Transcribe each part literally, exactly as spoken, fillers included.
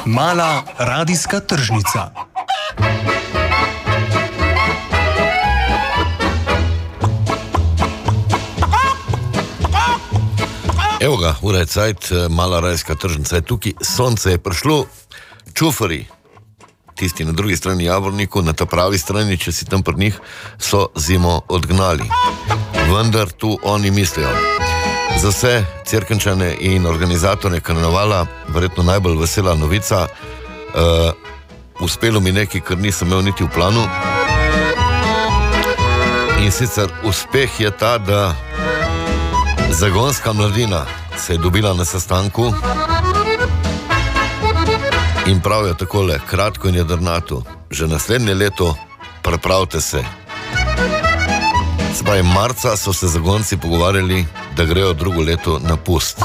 Mala radijska tržnica. Evo ga, ura je cajt, mala radijska tržnica je tukaj, sonce je prišlo, čufari, tisti na drugi strani Javorniku, na ta pravi strani, če si tam pri njih, so zimo odgnali. Vendar tu oni mislijo. Za vse Cerkničane in organizatorje karnevala verjetno najbolj vesela novica. Uh, uspelo mi nekaj, kar nisem imel niti v planu. In sicer uspeh je ta, da zagonska mladina se je dobila na sestanku in pravijo takole, kratko in jedrnato, že naslednje leto pripravite se. Se pravi, marca so se zagonci pogovarjali, da grejo drugo leto na pust.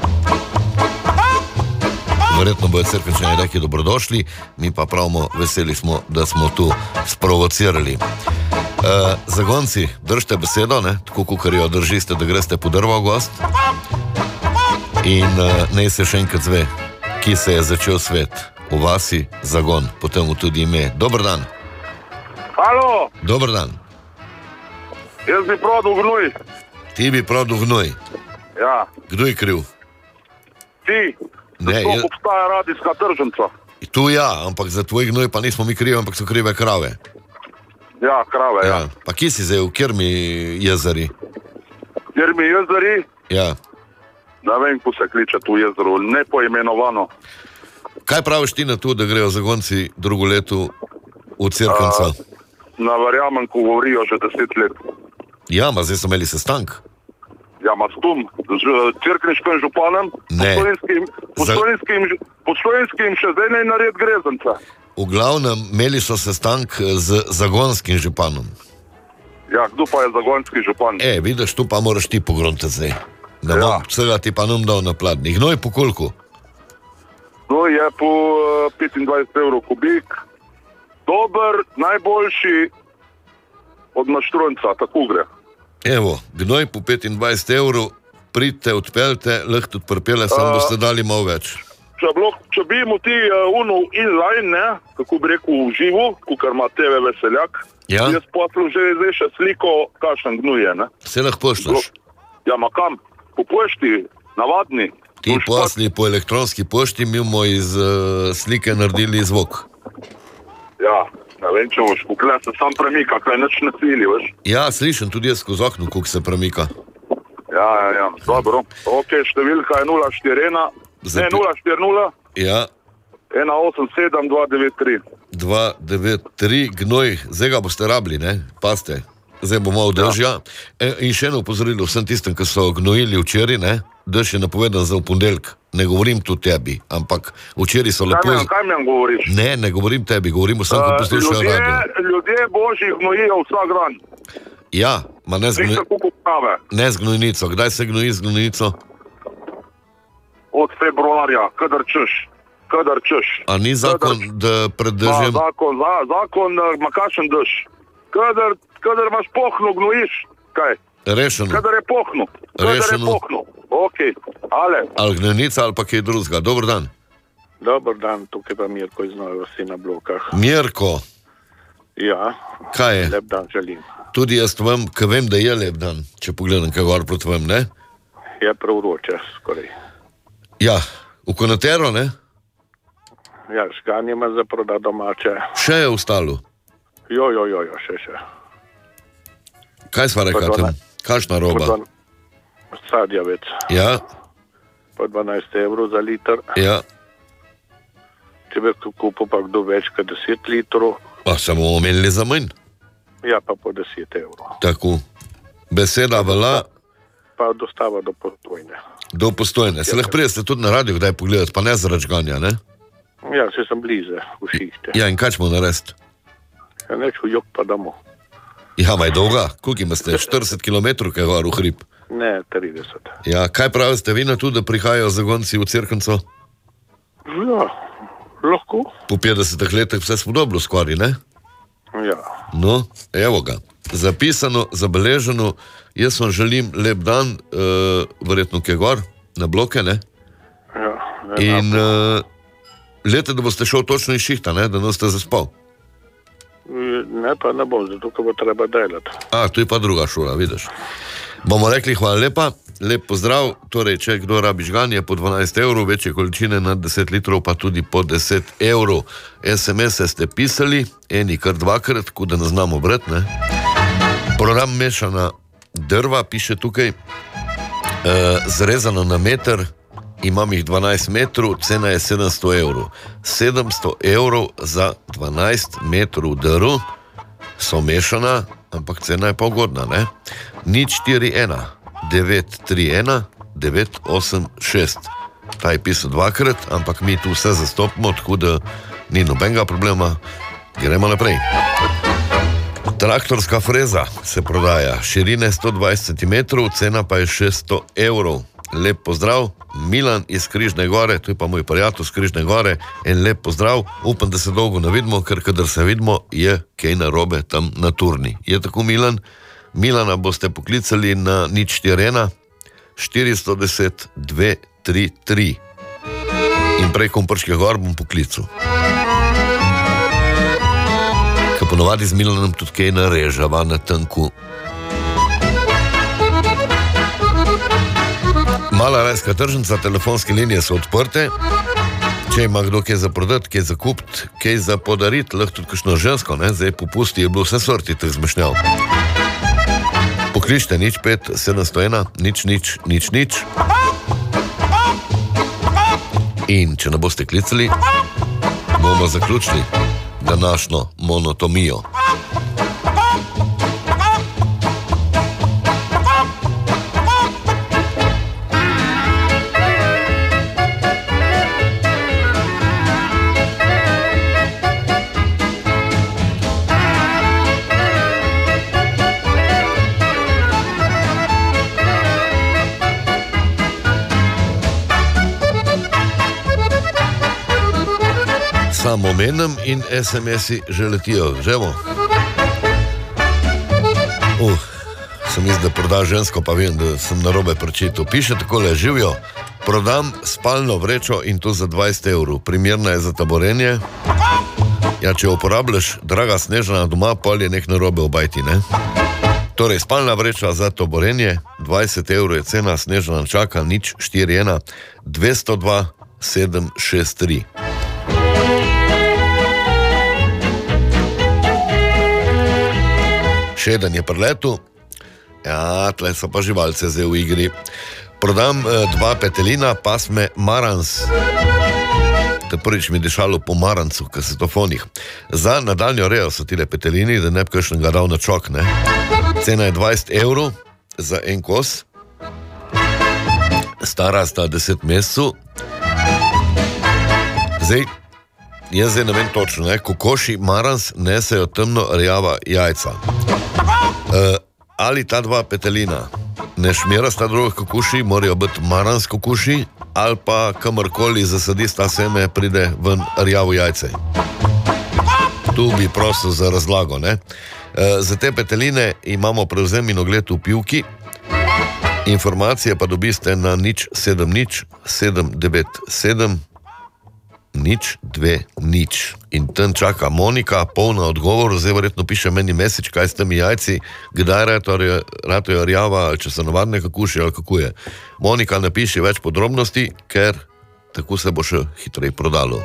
Verjetno bojo Cerkničani rekli dobrodošli, mi pa pravimo, veseli smo, da smo tu sprovocirali. Uh, zagonci, držite besedo, ne? Tako kukar jo držiste, da greste po drvo v gost. In uh, naj se še enkrat zve, ki se je začel svet. V vasi Zagon, potem mu tudi ime. Dober dan. Halo. Dober dan. Jaz bi prodal gnoj. Ti bi prodal gnoj. Ja. Kdo je kriv? Ti. Ne, to jaz... obstaja radijska tržnica. Tu ja, ampak za tvoj gnoj pa nismo mi krivi, ampak so krive krave. Ja, krave, ja. Ja. Pa kje si zdaj, v Kermi jezeri? Kermi jezeri? Ja. Ne vem, ko se kliče tu jezero, nepoimenovano. Kaj praviš ti na to, da grejo zagonci drugo leto v Cerknica? Na verjamem, ko govorijo že deset let. Ja, ma zdaj so imeli sestank. Ja, ma s tom, z cerkniškim županom, Ne. Za- pod slovenskim še zdaj ne nared grezence. V glavnem, imeli so sestank z zagonskim županom. Ja, kdo pa je zagonski župan? E, vidiš, tu pa moraš ti pogroniti zdaj. Ne Ja. bom vsega ti pa nam dal na pladnji. Gnoj po koliko? No, je po eh, petindvajset evrov kubik. Dober, najboljši od maštronca, tako gre. Evo, gnoj po petindvajset evrov, pridite, odpeljte, lahko tudi pripele, samo boste dali malo več. Če, bilo, če bi mu ti uh, unu inline, ne, kako bi rekel, v živo, kukar ima T V Veseljak, Ja. jaz poslal že zdaj še sliko, kakšen gnuje, ne. Se lahko pošljaš. Ja, ma kam? Po pošti, navadni. Ti Boš posli po elektronski pošti, mi bomo iz uh, slike naredili zvok. pa- Ja, ne vem, če boš kukle, se sam premika, kaj nič ne cili, veš. Ja, slišim tudi jaz skozi okno, koliko se premika. Ja, ja, ja, dobro. Ok, številka je nula štiri ena, ne, Zapi- nula štiri nula, Ja, ena osem sedem dva devet tri. dva devet tri, gnoj, zdaj ga boste rabili, ne? Paste, zdaj bo malo dežja. E, in še eno opozorilo vsem tistem, ki so gnojili včeraj, ne? Dež je napovedan za v ponedeljek. Ne govorim tu tebi, ampak včeraj so Kaj lepo... mi, kaj mi govoriš? Ne, ne govorim tebi, govorim vsem, ko Eh, poslušajo ljudje, radio. ljudje božji gnojijo vsak dan. Ja, ma ne z, Nič gnoj, tako prave. ne z gnojnico. Kdaj se gnoji z gnojnico? Od februarja, kadar češ. Kadar češ. A ni zakon, da pred Ma, dežjem... zakon, za, zakon, eh, ma kakšen dež. Kadar, kadar imaš pohno, gnojiš. Kaj? Rešeno. Kadar je pohno. Kadar Rešeno. je pohno. Ok, ale. Ali gnojnica, ali pa kaj drugega. Dober dan. Dobar dan, tukaj pa Mirko iz Nove vasi na Blokah. Mirko, Ja, kaj je? lep dan želim. Tudi jaz vam, ki vem, da je lep dan, če pogledam kaj gor proti vam, ne? Je prav vroče skoraj. Ja, v Konotero, ne? Ja, žganje ima za proda domače. Še je ostalo. Jo, jo, jo, jo, še, še. Kaj sva rekla Pa tam? dvanajst. Kakšna Po roba? dvan- Sadjavec, Ja, po dvanajst evrov za liter. ja. Če bi kupil pa kdo več kot deset litrov, Pa samo omenili za manj. ja pa po deset evrov. Tako. Beseda vela Pa dostava do Postojne. do Postojne. Se lahko prijeste tudi na radio kdaj pogledati, pa ne zaradi žganja, ne? Ja, se sem bliže v Šihte. Ja, in kaj ćemo narediti? Ja, neč v jog pa damo. Ja, maj dolga. Koliko imate? štirideset kilometrov, kaj gor v hrib. Ne, trideset. Ja, kaj pravite vi na to, da prihajajo zagonci v Cerknico? Ja, lahko. Po petdesetih letih vse spodobno skoraj, ne? Ja. No, evo ga. Zapisano, zabeleženo. Jaz vam želim lep dan, uh, verjetno kje gor, na bloke, ne? Ja, In uh, Lete, da boste šel točno iz šihta, ne? Da noste zaspal. Ne, pa ne bom, zato ko bo treba delati. A, tu je pa druga šola, vidiš. Bomo rekli hvala lepa, lep pozdrav, torej, če kdo rabi žganje po dvanajst evrov, večje količine na deset litrov, pa tudi po deset evrov. es em es-e ste pisali, eni kar dvakrat, ko da ne znamo brati, ne. Program mešana drva, piše tukaj, e, zrezano na meter, imam jih dvanajst metrov, cena je sedemsto evrov. sedemsto evrov za dvanajst metrov drv, so mešana, ampak cena je pa ugodna, ne? nič štiri ena devet tri ena devet osem šest. Ta je pisal dvakrat, ampak mi tu vse zastopimo, tako da ni nobenega problema. Gremo naprej. Traktorska freza se prodaja, širine sto dvajset centimetrov, cena pa je šeststo evrov. Lep pozdrav, Milan iz Križne Gore, tu je pa moj prijatelj iz Križne Gore, en lep pozdrav, upam, da se dolgo ne vidimo, ker kadar se vidimo, je kaj narobe tam na turni. Je tako, Milan? Milana boste poklicali na nič štiri ena štiristo deset dve tri tri in preko Prške Gor bom poklical. Ker ponovadi z Milanom tudi kaj narežava na tanku. Mala rajska tržnica, telefonske linije so odprte. Če ima kdo kaj za prodati, kaj za kupiti, kaj za podariti, lahko tudi kakšno žensko, ne? Zdaj popusti je bilo vse sorti teh zmešnjav. Pokličite nič pet sedemsto ena nič nič nič nič. In če ne boste klicali, bomo zaključili današnjo monotomijo. Samo menem in es em es-i že letijo, žemo? Uh, sem mislim, da proda žensko, pa vem, da sem narobe prečital. Piše takole, živijo, prodam spalno vrečo in to za dvajset evrov. Primerna je za taborenje. Ja, če jo uporabljaš, draga Snežana, doma, pol je nek narobe obajti, ne? Torej, spalna vreča za taborenje, dvajset evrov je cena, Snežana čaka, nič štiri ena dvesto dva sedem šest tri. Še eden je pri letu. Ja, tle so pa živalce zdaj v igri. Prodam eh, dva petelina, pasme Marans. Te prvič mi dišalo po Marancu, kasetofonih. Za nadaljnjo rejo so tile petelini, da ne bi kakšnega dal na čok, ne. Cena je dvajset evrov za en kos. Stara sta deset mesecev. Zdaj, jaz zdaj ne vem točno, ne, kokoši Marans nesejo temno rjava jajca. Uh, ali ta dva petelina ne šmera sta drugih kokoši, morajo biti Marans kokoši, ali pa kamorkoli zasadi sta seme, pride ven rjavo jajce. Tu bi prosil za razlago, ne. Uh, za te peteline imamo prevzem in ogled v pivki. Informacije pa dobiste na nič sedem nič sedem devet sedem nič dve nič. In tam čaka Monika, polna odgovor, zdaj verjetno piše meni message, kaj s temi jajci, kdaj ratajo rjava, če so navadne kakuši ali kako je. Monika napiši več podrobnosti, ker tako se bo še hitrej prodalo.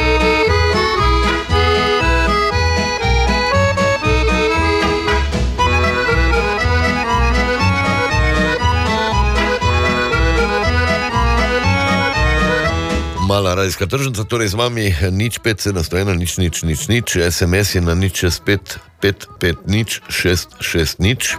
Mala radijska tržnica, torej z vami nič pet sedemsto ena nič nič nič nič, es em es je na nič šest pet pet pet nič šest šest nič.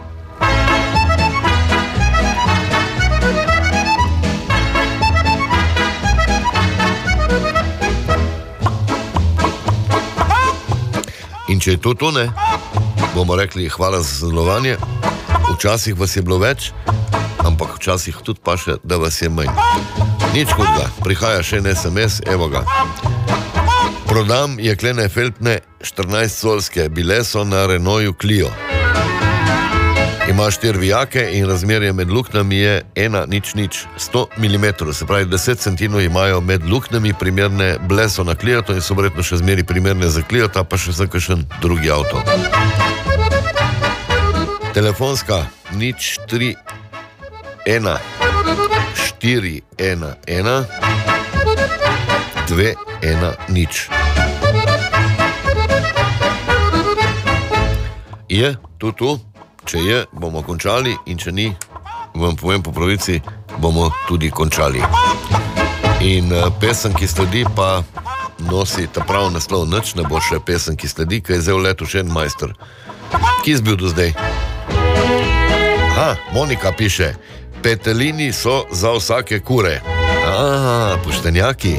In če je to to, ne, bomo rekli hvala za sodelovanje. Včasih vas je bilo več, ampak včasih tudi pa še, da vas je manj. Nič hudega, prihaja še en es em es, evo ga. Prodam jeklene feltne štirinajst colske, bile so na Renaultu Clio. ima štiri vijake in razmerje med luknjami je ena nič nič, sto milimetrov, se pravi deset centimetrov imajo med luknjami primerne bleso na Clioto in so verjetno še zmeri primerne za Cliota, pa še za kakšen drugi avto. Telefonska nič tri ena štiri ena ena dve ena nič. Je tu tu? Če je, bomo končali in če ni, vam povem po pravici, bomo tudi končali. In uh, pesem, ki sledi, pa nosi ta prav naslov, nič ne bo še pesem, ki sledi, kaj je zdaj v letu še en majster. Kje je bil do zdaj? Aha, Monika piše, petelini so za vsake kure. Aha, poštenjaki.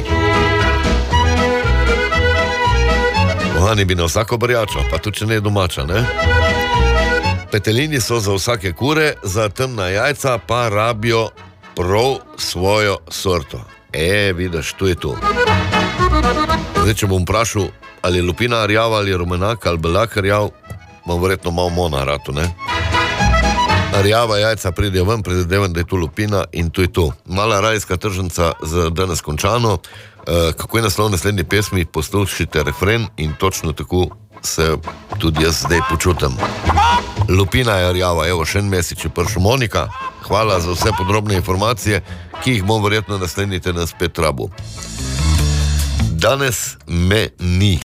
Ohani bi na vsako barjačo, pa tudi če ne je domača, ne? Petelini so za vsake kure, za temna jajca pa rabijo prav svojo sorto. E, vidiš, tu je tu. Zdaj, če bom vprašal, ali je lupina rjava, ali je rumenak, ali belak rjav, bom verjetno malo mona ratu, ne? Rjava jajca pridejo ven, predvidevam, da je tu lupina in tu je tu. Mala radijska tržnica za danes končano. E, kako je naslov naslednji pesmi, poslušajte refren in točno tako se tudi jaz zdaj počutim. Lupina je rjava, evo, še en mesec je prišel. Monika, hvala za vse podrobne informacije, ki jih bom verjetno naslednji teden spet rabil. Danes me ni.